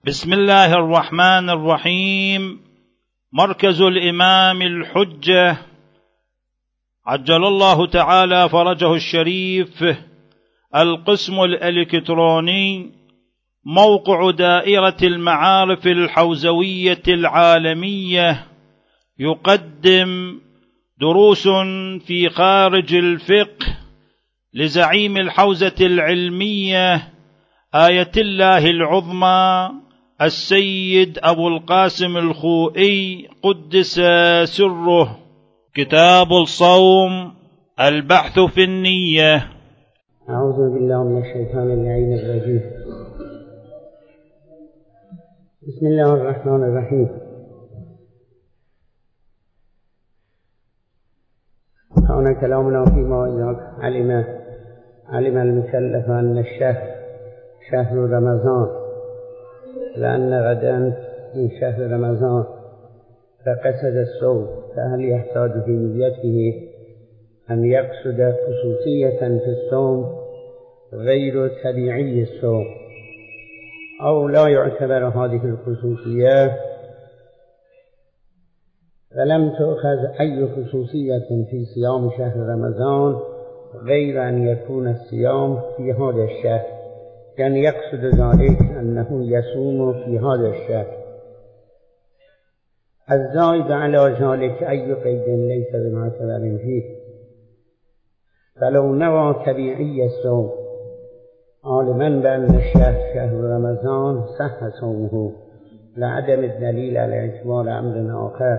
بسم الله الرحمن الرحيم. مركز الإمام الحجة عجل الله تعالى فرجه الشريف، القسم الإلكتروني، موقع دائرة المعارف الحوزوية العالمية، يقدم دروس في خارج الفقه لزعيم الحوزة العلمية آية الله العظمى السيد أبو القاسم الخوئي قدس سره. كتاب الصوم، البحث في النية. أعوذ بالله من الشيطان اللعين الرجيم. بسم الله الرحمن الرحيم. كان كلامنا فيما إذا علم المكلف أن الشهر شهر رمضان، لأن غدا من شهر رمضان فقصد الصوم، فهل يحتاج في نيته أن يقصد خصوصية في الصوم غير طبيعي الصوم، أو لا يعتبر هذه الخصوصية، فلم تؤخذ أي خصوصية في صيام شهر رمضان غير أن يكون الصيام في هذا الشهر، يعني يقصد ذلك أنه يصوم في هذا الشهر. الزائد على ذلك أي قيد ليس بمعتبر فيه، فلو نوى طبيعي الصوم عالما بأن الشهر شهر رمضان صح صومه لعدم الدليل على اعتبار أمر آخر.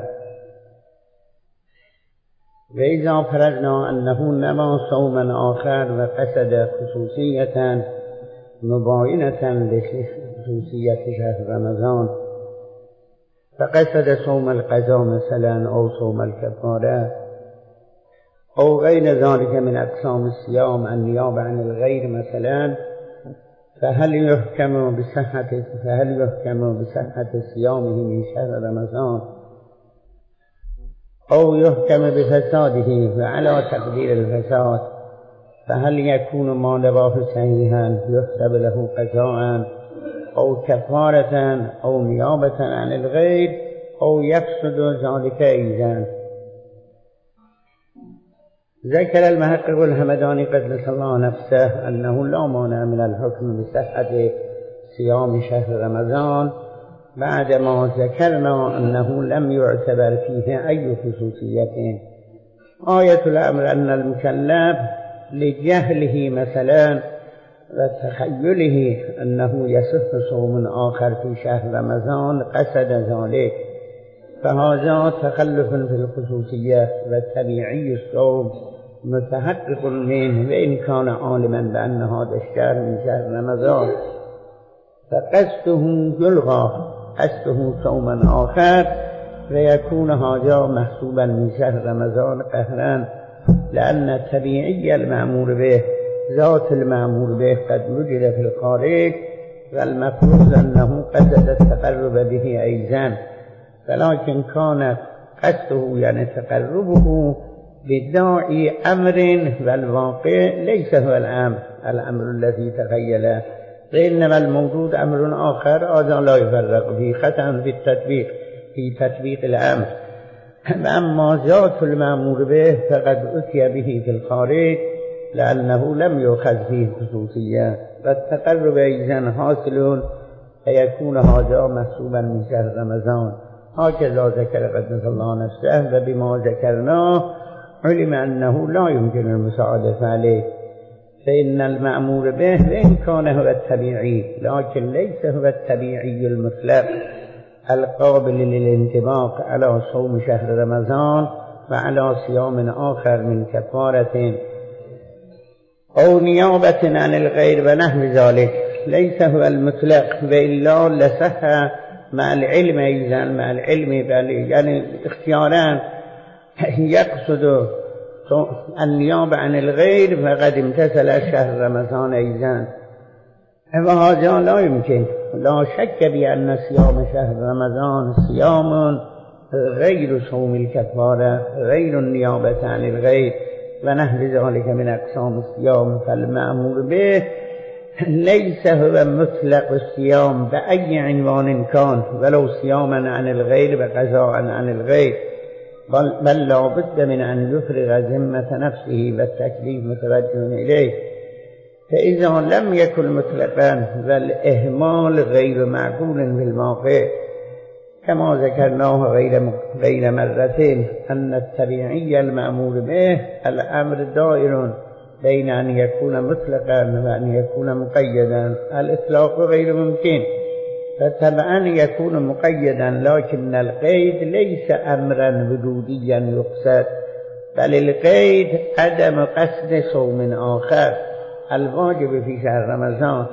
وإذا فرضنا أنه نوى صوما آخر وقصد خصوصية مباينة لخصوصية شهر رمضان، فقصد صوم القضاء مثلا أو صوم الكفارة أو غير ذلك من أقسام الصيام النيابة عن الغير مثلا، فهل يحكم بصحة صيامه من شهر رمضان أو يحكم بفساده؟ وعلى تقدير الفساد فهل يكون ما نواه صحيحا يحسب له قضاء أو كفارة أو نيابة عن الغير أو يفسد ذلك أيضا؟ ذكر المحقق الهمداني قدس الله نفسه أنه لا مانع من الحكم بصحة صيام شهر رمضان بعدما ذكرنا أنه لم يعتبر فيه أي خصوصية. آية الأمر أن المكلف لجهله مثلا وتخيله أنه يصح صوم آخر في شهر رمضان قصد ذلك، فهذا تخلف في الخصوصية، والطبيعي الصوم متحقق منه وإن كان عالما بأن هذا الشهر من شهر رمضان، فقصده يلغى، قصده صوما آخر ويكون هذا محسوبا من شهر رمضان قهرا، لأن طبيعي المأمور به ذات المأمور به قد وجد في الخارج، والمفروض أنه قصد التقرب به أيضا، ولكن كان قصده يعني تقربه بداعي أمر، والواقع ليس هو الأمر الذي تخيله، وإنما الموجود أمر آخر هذا لا يفرق فيه خطأ في تطبيق الأمر. أما ذات المأمور به فقد أتي به في الخارج لأنه لم يؤخذ فيه خصوصية، والتقرب أيضا حاصل فيكون هذا محسوبا من شهر رمضان. هكذا ذكر قدس الله نفسه، وبما ذكرناه علم أنه لا يمكن المساعدة عليه، فإن المأمور به وإن كان هو الطبيعي لكن ليس هو الطبيعي المطلق القابل للانطباق على صوم شهر رمضان وعلى صيام آخر من كفارة أو نيابة عن الغير ونحو ذلك، ليس هو المطلق، وإلا لصح مع العلم أيضا، مع العلم يعني اختياران يقصد النيابة عن الغير فقد امتثل شهر رمضان أيضا، وهذا لا يمكن. لا شك بأن صيام شهر رمضان صيام غير صوم الكفارة، غير النيابة عن الغير ونحو ذلك من أقسام الصيام، فالمأمور به ليس هو مطلق الصيام بأي عنوان كان ولو صياما عن الغير وقضاء عن الغير، بل لا بد من أن يفرغ ذمة نفسه والتكليف متوجه إليه. فإذا لم يكن مطلقا والإهمال غير معقول بالواقع، كما ذكرناه غير مرتين أن الطبيعي المأمور به الأمر دائر بين أن يكون مطلقا وأن يكون مقيدا، الإطلاق غير ممكن، فطبعا يكون مقيدا، لكن القيد ليس أمرا وجوديا يقصد، بل القيد عدم قصد صوم آخر الواجب في شهر رمضان.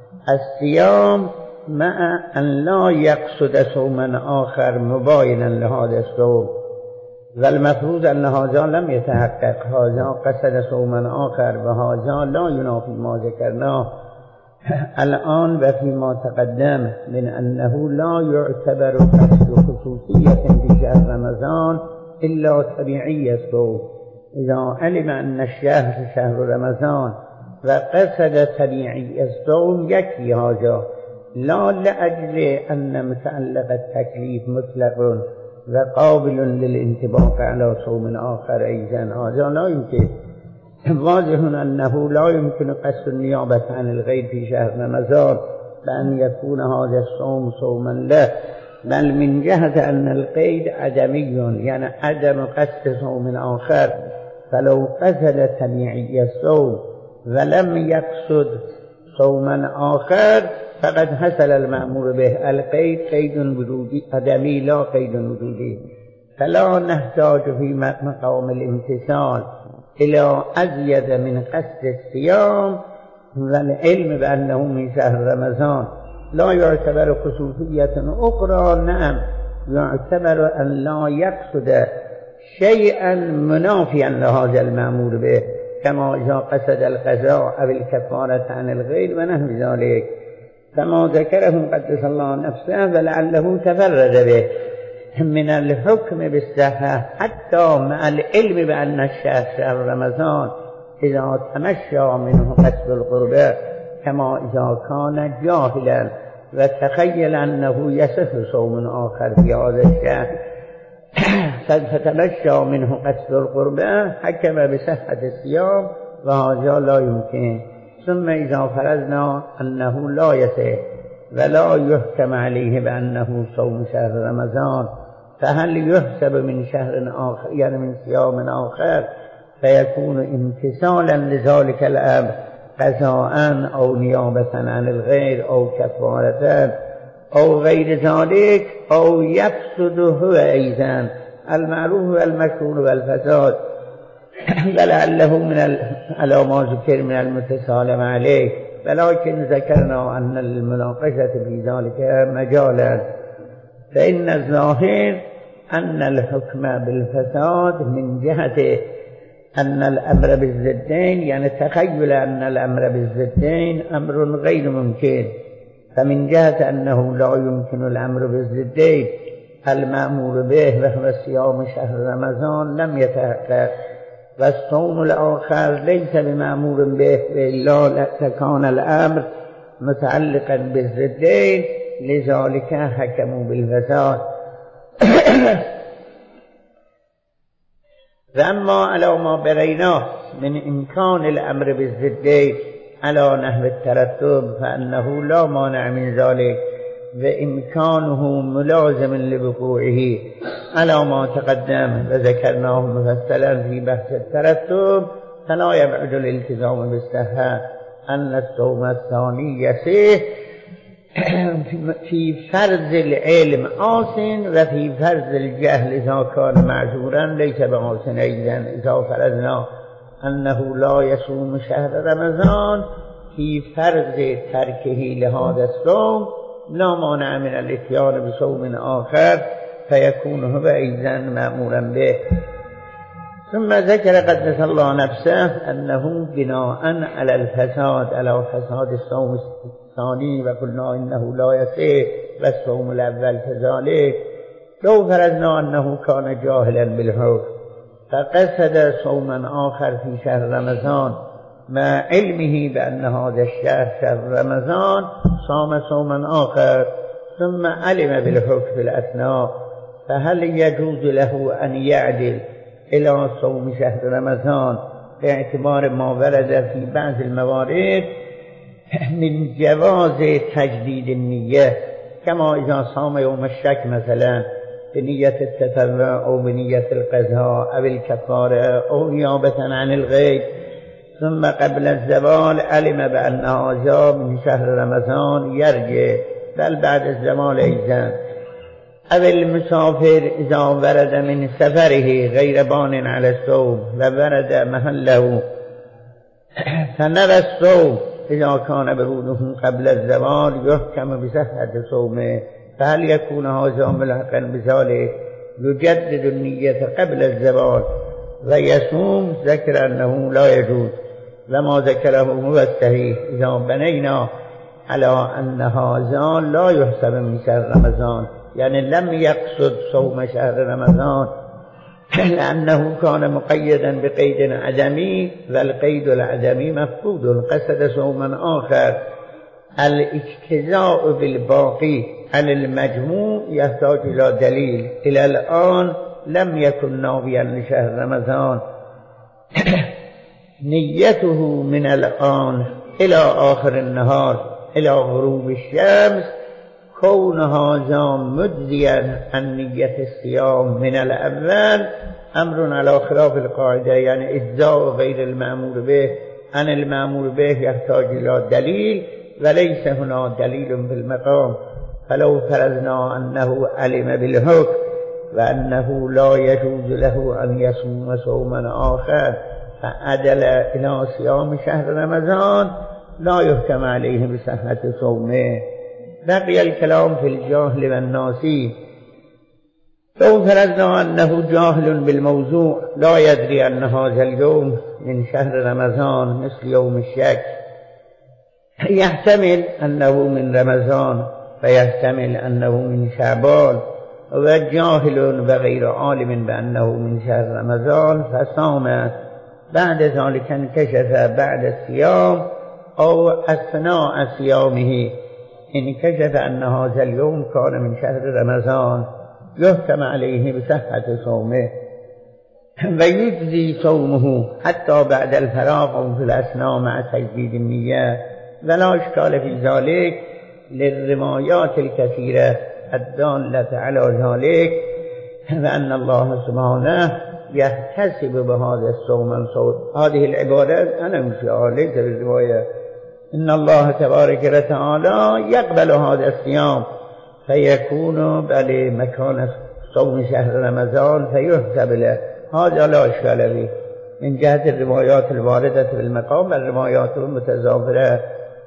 الصيام مع أن لا يقصد صوما آخر مباينا لهذا الصوم، والمفروض أن هذا لم يتحقق، هذا قصد صوما آخر وهذا لا ينافي ما ذكرناه الآن وفيما تقدم من أنه لا يعتبر قصد خصوصية في شهر رمضان إلا طبيعي الصوم. إذا علم أن الشهر شهر رمضان وقصد طبيعي الصوم يكفي هذا، لا لأجل أن متعلق التكليف مطلق وقابل للانطباق على صوم آخر أيضا، هذا لا يمكن. واضح أنه لا يمكن قصد النيابة عن الغير في شهر رمضان بأن يكون هذا الصوم صوما له، بل من جهة أن القيد عدمي، يعني عدم قصد صوم آخر، فلو قصد طبيعي الصوم ولم يقصد صوما آخر فقد حصل المأمور به. القيد قيد وجودي عدمي لا قيد وجودي، فلا نحتاج في مقام الامتثال إلى أزيد من قصد الصيام والعلم بأنه من شهر رمضان. لا يعتبر خصوصية أخرى، نعم يعتبر أن لا يقصد شيئا منافيا لهذا المأمور به، كما إذا قصد القضاء أو الكفارة عن الغير ونحو ذلك، كما ذكره قدس الله نفسه ولعله تفرد به من الحكم بالصحة حتى مع العلم بأن الشهر شهر رمضان إذا تمشى منه قصد القربة، كما إذا كان جاهلا وتخيل أنه يصح صوم آخر في هذا الشهر فتمشى منه قصد القربة حكم بصحة الصيام، وهذا لا يمكن. ثم إذا فرضنا أنه لا يصح ولا يحكم عليه بأنه صوم شهر رمضان، فهل يحسب من شهر آخر، يعني من صيام آخر، فيكون امتثالا لذلك الأمر قضاء أو نيابة عن الغير أو كفارة أو غير ذلك، أو يفسد هو أيضا المعروف والمشهور والفساد، ولعله من على ما ذكر من المتسالم عليه، ولكن ذكرنا أن المناقشة في ذلك مجالا. فإن الظاهر أن الحكم بالفساد من جهة أن الأمر بالضدين، يعني تخيل أن الأمر بالضدين أمر غير ممكن، فمن جهة أنه لا يمكن الأمر بالضدين المأمور به وهو صيام شهر رمضان لم يتحقق، والصوم الآخر ليس بمأمور به إلا كان الأمر متعلقا بالضدين، لذلك حكموا بالفساد. وأما على ما بريناه من إمكان الأمر بالضدين على نحو الترتب فأنه لا مانع من ذلك، وإمكانه ملازم لوقوعه على ما تقدم وذكرناه مفصلا في بحث الترتب، فلا يبعد الالتزام بالصحة أن الصوم الثاني يصح في فرض العلم آسن وفي فرض الجهل إذا كان معذورا ليس بآسن أيضا. إذا فرضنا أنه لا يصوم شهر رمضان في فرض تركه لهذا الصوم لا مانع من الاتيان بصوم آخر فيكون هو أيضا مأمورا به. ثم ذكر قدس الله نفسه أنه بناء على الفساد، على فساد الصوم الثاني، وقلنا إنه لا يصح والصوم الأول كذلك، لو فرضنا أنه كان جاهلا بالحكم فقصد صوما آخر في شهر رمضان مع علمه بأن هذا الشهر شهر رمضان صام صوما آخر ثم علم بالحكم في الأثناء، فهل يجوز له أن يعدل إلى صوم شهر رمضان باعتبار ما ورد في بعض الموارد من جواز تجديد النية، كما إذا صام يوم الشك مثلا بنية التطوع أو بنية القضاء أو الكفارة أو نيابة عن الغيب، ثم قبل الزوال علم بأن هذا من شهر رمضان يرجع، بل بعد الزوال أيضا. أو المسافر إذا ورد من سفره غير بان على الصوم وورد محله فنوى الصوم إذا كان بروده قبل الزوال يحكم بصحة صومه، فهل يكون هذا ملحقا بذلك؟ يجدد النية قبل الزوال ويصوم. ذكر أنه لا يجوز، لما ذكره هو الصحيح إذا بنينا على أن هذا لا يحسب من شهر رمضان، يعني لم يقصد صوم شهر رمضان لأنه كان مقيدا بقيد عدمي، والقيد العدمي مفقود، قصد صوما آخر. الاجتزاء بالباقي عن المجموع يحتاج إلى دليل، إلى الآن لم يكن ناويا لشهر رمضان نيته من الآن إلى آخر النهار إلى غروب الشمس كون هذا مجزيا عن نية الصيام من الأول أمر على خلاف القاعدة، يعني إجزاء غير المأمور به عن المأمور به يحتاج إلى دليل، وليس هنا دليل بالمقام. فلو فرضنا أنه علم بالحكم وأنه لا يجوز له أن يصوم صوما آخر فعدل إلى صيام شهر رمضان لا يحكم عليه بصحة صومه. بقي الكلام في الجاهل والناسي. لو فرضنا أنه جاهل بالموضوع لا يدري أن هذا اليوم من شهر رمضان مثل يوم الشك، يحتمل أنه من رمضان فيحتمل أنه من شعبان، وجاهل وغير عالم بأنه من شهر رمضان فصام، بعد ذلك انكشف بعد الصيام أو أثناء صيامه انكشف أن هذا اليوم كان من شهر رمضان يحكم عليه بصحة صومه ويجزي صومه حتى بعد الفراغ أو في الأثناء مع تجديد النية، ولا إشكال في ذلك للروايات الكثيرة الدالة على ذلك، وأن الله سبحانه يحتسب بهذا الصوم هذه العبادة. أنا مش ليس بالرواية، إن الله تبارك وتعالى يقبل هذا الصيام فيكون بل مكان صوم شهر رمضان فيحسب له، هذا لا إشكال به من جهة الروايات الواردة في المقام والروايات المتزافرة.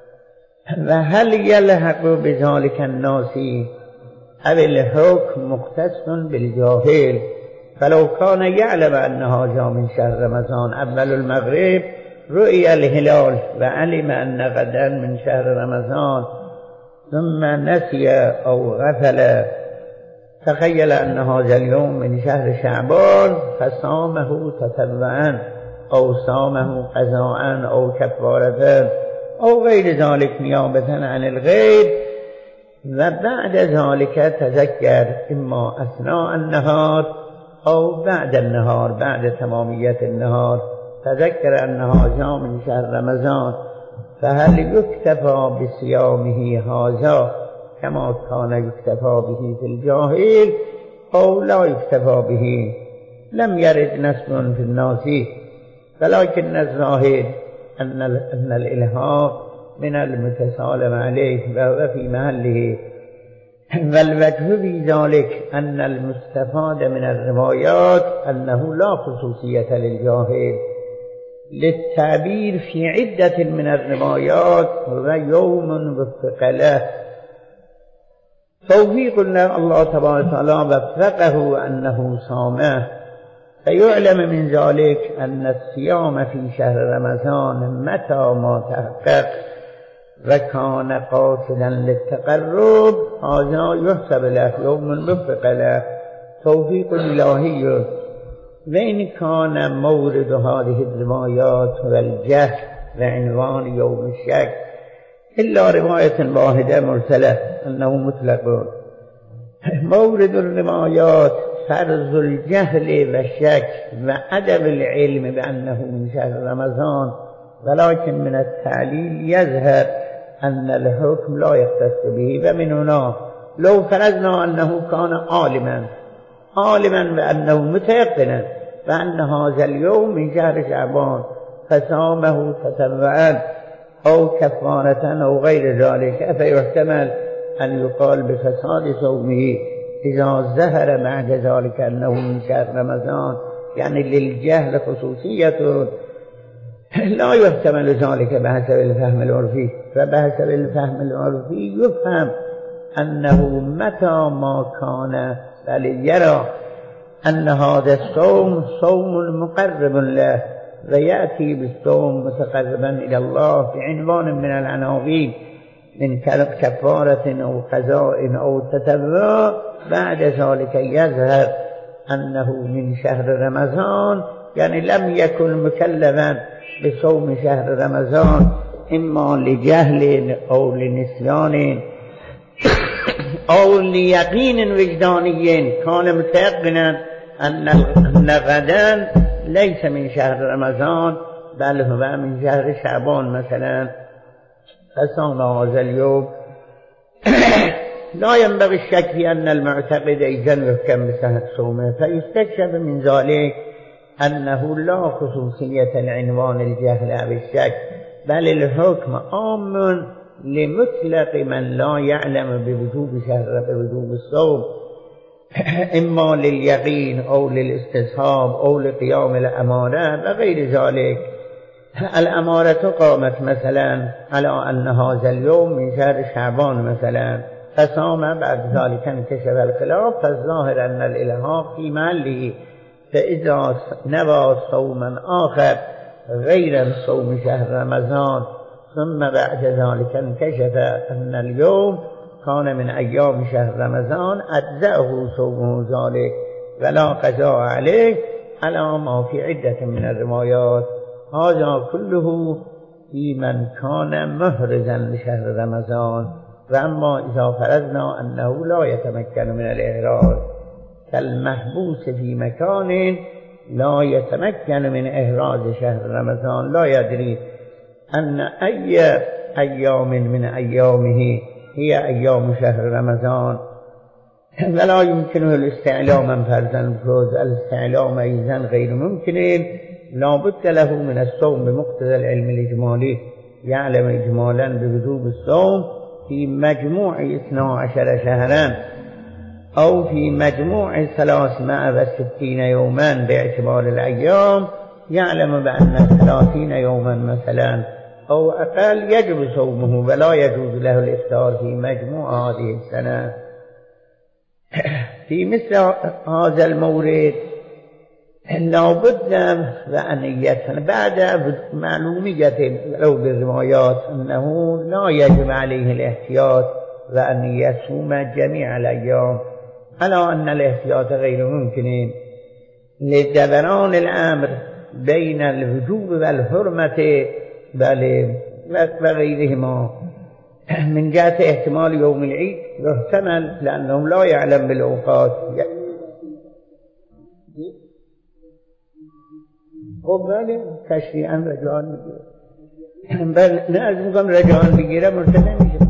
وهل يلحق بذلك الناسي أو الحكم مختص بالجاهل؟ فلو كان يعلم أن هذا من شهر رمضان أول المغرب رؤي الهلال وعلم أن غدا من شهر رمضان ثم نسي أو غفل تخيل أن هذا اليوم من شهر شعبان فصامه تتبعا أو صامه قضاء أو كفارة أو غير ذلك نيابة عن الغير، وبعد ذلك تذكر إما أثناء النهار أو بعد النهار بعد تمامية النهار تذكر أن هذا من شهر رمضان، فهل يكتفى بصيامه هذا كما كان يكتفى به في الجاهل أو لا يكتفى به؟ لم يرد نص في الناس، ولكن الظاهر أن الإلحاق من المتسالم عليه وهو في محله، والوجه في ذلك أن المستفاد من الروايات أنه لا خصوصية للجاهل، للتعبير في عدة من الروايات ويوم وفق له توفيق الله تبارك وتعالى وفقه أنه صامه، فيعلم من ذلك أن الصيام في شهر رمضان متى ما تحقق وكان قاصدا للتقرب هذا يحسب له يوم وفق له توفيق إلهي. وإن كان مورد هذه الروايات والجهل بعنوان يوم الشك إلا رواية واحدة مرسلة أنه مطلق. مورد الروايات فرض الجهل والشك وعدم العلم بأنه من شهر رمضان، ولكن من التعليل يظهر أن الحكم لا يختص به. ومن هنا لو فرضنا أنه كان عالما بأنه متيقنا بأن هذا اليوم من شهر شعبان فصامه تطوعا أو كفارة أو غير ذلك، فيحتمل أن يقال بفساد صومه إذا ظهر بعد ذلك أنه من شهر رمضان. يعني للجهل خصوصية لا يحتمل ذلك بحسب الفهم العرفي. فبحسب الفهم العرفي يفهم أنه متى ما كان بل يرى أن هذا الصوم صوم مقرب له ويأتي بالصوم متقربا إلى الله بعنوان من العناوين من كفارة أو قضاء أو تطوع، بعد ذلك يظهر أنه من شهر رمضان، يعني لم يكن مكلفا بصوم شهر رمضان إما لجهل أو لنسيان أو ليقين وجداني، كان متيقنا أن غدا ليس من شهر رمضان بل هو من شهر شعبان مثلا، فصام هذا اليوم. لا ينبغي الشك في أن المعتقد إذن يحكم بصحة صومه، فيستكشف من ذلك أنه لا خصوصية العنوان الجهل أو الشك، بل الحكم عام لمطلق من لا يعلم بوجوب الصوم، إما لليقين أو للاستصحاب أو لقيام الأمارة وغير ذلك. الأمارة قامت مثلا على أن هذا اليوم من شهر شعبان مثلا، فصام بعد ذلك انكشف الخلاف، فالظاهر أن الإلحاق في محله. فإذا نوى صوما آخر غير صوم شهر رمضان ثم بعد ذلك انكشف أن اليوم كان من أيام شهر رمضان، أجزأه صومه ذلك ولا قضاء عليه على ما في عدة من الروايات. هذا كله في من كان محرزا لشهر رمضان. وأما إذا فرضنا أنه لا يتمكن من الإحراز كالمحبوس في مكان لا يتمكن من إحراز شهر رمضان، لا يدري أن أي أيام من أيامه هي أيام شهر رمضان، ولا يمكنه الاستعلام من فرضاً الفروض. الاستعلام أيضا غير ممكن، لا بد له من الصوم بمقتضى العلم الإجمالي، يعلم إجمالا بوجوب الصوم في مجموع 12 شهرا أو في مجموع 360 يوما باعتبار الأيام، يعلم بأن 30 يوما مثلا أو أقل يجب صومه ولا يجوز له الإفطار في مجموع هذه السنة. في مثل هذا المورد لابد وأن يتن بعد معلومية لو بالروايات أنه لا يجب عليه الاحتياط وأن يصوم جميع الأيام، على أن الاحتياط غير ممكن لدوران الأمر بين الوجوب والحرمة وغيرهما. من جهة احتمال يوم العيد يحتمل لأنه لا يعلم بالأوقات. خب بله تشریعاً رجعان میگیره، لازم رجعان بگیره مرتبه میشه.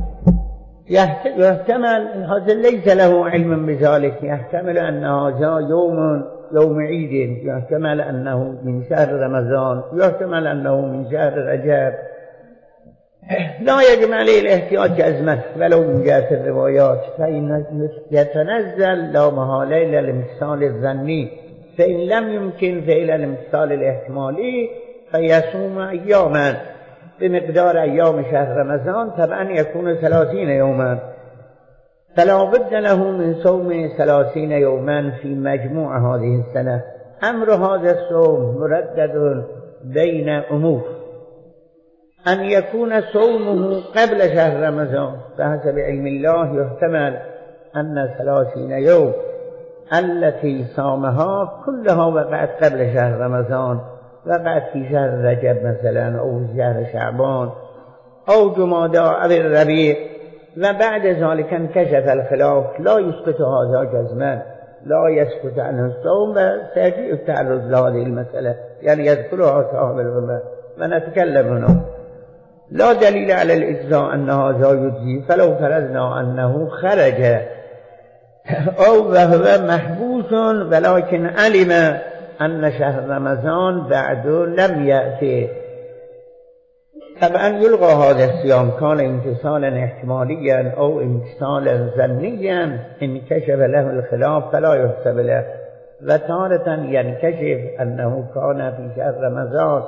يحتمل هذا ليس له علم بذلك، يحتمل أن هذا يوم عيد، يحتمل أنه من شهر رمضان، يحتمل أنه من شهر رجب. لا يجب عليه الاحتياط كأزمة ولو من جهة الروايات، فإن يتنزل لا محالة إلى الامتثال الظني، فإن لم يمكن فإلى الامتثال الاحتمالي فيصوم أياما بمقدار أيام شهر رمضان، طبعا يكون 30 يوما، فلا بد له من صوم 30 يوما في مجموع هذه السنة. أمر هذا الصوم مردد بين أمور: أن يكون صومه قبل شهر رمضان، فحسب علم الله يحتمل أن 30 يوم التي صامها كلها وقعت قبل شهر رمضان، وقعت في شهر رجب مثلا أو شهر شعبان أو جمادى أو الربيع وبعد ذلك انكشف الخلاف لا يسقط هذا جزما، لا يسقط عنه الصوم وسيجيء التعرض لهذه المسألة، يعني يذكرها صاحب العلماء ونتكلم هنا. لا دليل على الإجزاء أن هذا يجزي، فلو فرضنا أنه خرج أو وهو محبوس ولكن علم أن شهر رمضان بعد لم يأتي، طبعا يلغى هذا الصيام، كان امتثالا احتماليا أو امتثالا ظنيا انكشف له الخلاف فلا يحسب له، وتارة ينكشف أنه كان في شهر رمضان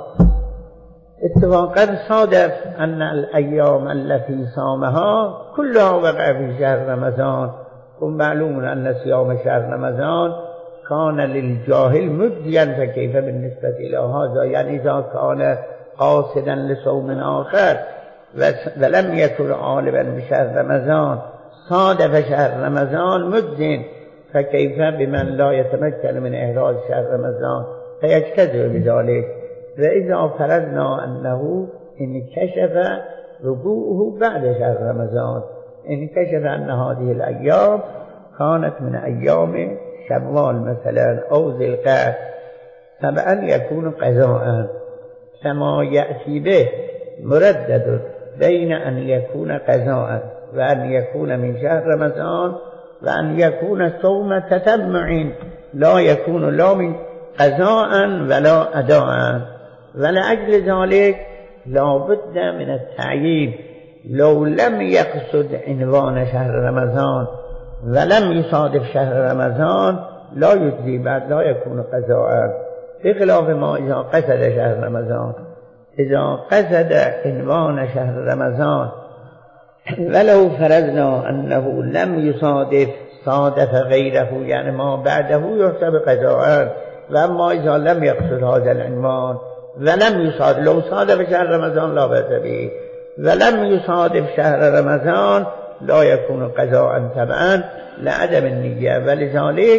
اتفاقا صادف أن الأيام التي صامها كلها وقع في شهر رمضان، ومعلوم أن صيام شهر رمضان كان للجاهل مجزيا، فكيف بالنسبة إلى هذا؟ يعني إذا كان قاصدا لصوم آخر ولم يكن عالما بشهر رمضان صادف شهر رمضان مجزٍ، فكيف بمن لا يتمكن من إحراز شهر رمضان فيجتزئ بذلك؟ وإذا فرضنا أنه انكشف رجوعه بعد شهر رمضان، انكشف أن هذه الأيام كانت من أيام شوال مثلا أو ذي القعدة، طبعا يكون قضاء كما يأتي به مردد بين أن يكون قضاء وأن يكون من شهر رمضان وأن يكون صوم تتبع لا يكون لا من قضاء ولا أداء. ولأجل ذلك لا بد من التعيين، لو لم يقصد عنوان شهر رمضان ولم يصادف شهر رمضان لا يجزي، بعد لا يكون قضاء، بخلاف ما إذا قصد شهر رمضان. إذا قصد عنوان شهر رمضان ولو فرضنا أنه لم يصادف صادف غيره يعني ما بعده يحسب قضاء، وأما إذا لم يقصد هذا العنوان ولم يصادف، لو صادف شهر رمضان لا بأس به، ولم يصادف شهر رمضان لا يكون قضاء تبعا لعدم النية. ولذلك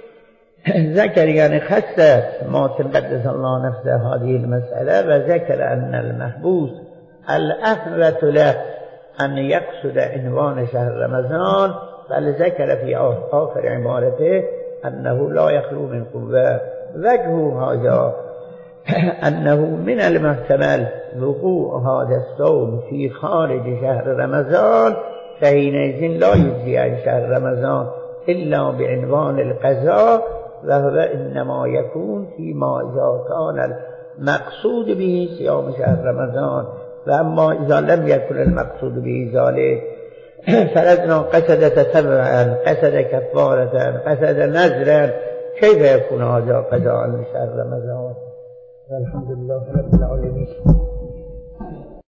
ذكر يعني خص ماتن قدس الله نفسه هذه المسألة، وذكر أن المحبوس الأحوة له أن يقصد عنوان شهر رمضان، بل ذكر في آخر عبارته أنه لا يخلو من قوة. وجه هذا أنه من المحتمل وقوع هذا الصوم في خارج شهر رمضان، فحينئذ لا يجزي عن شهر رمضان إلا بعنوان القضاء، وهو إنما يكون فيما إذا كان المقصود به صيام شهر رمضان. وأما إذا لم يكن المقصود به ذلك فرضنا قصد تتبعا قصد كفارة قصد نذرا، كيف يكون هذا قضاء لشهر رمضان؟ الحمد لله رب العالمين.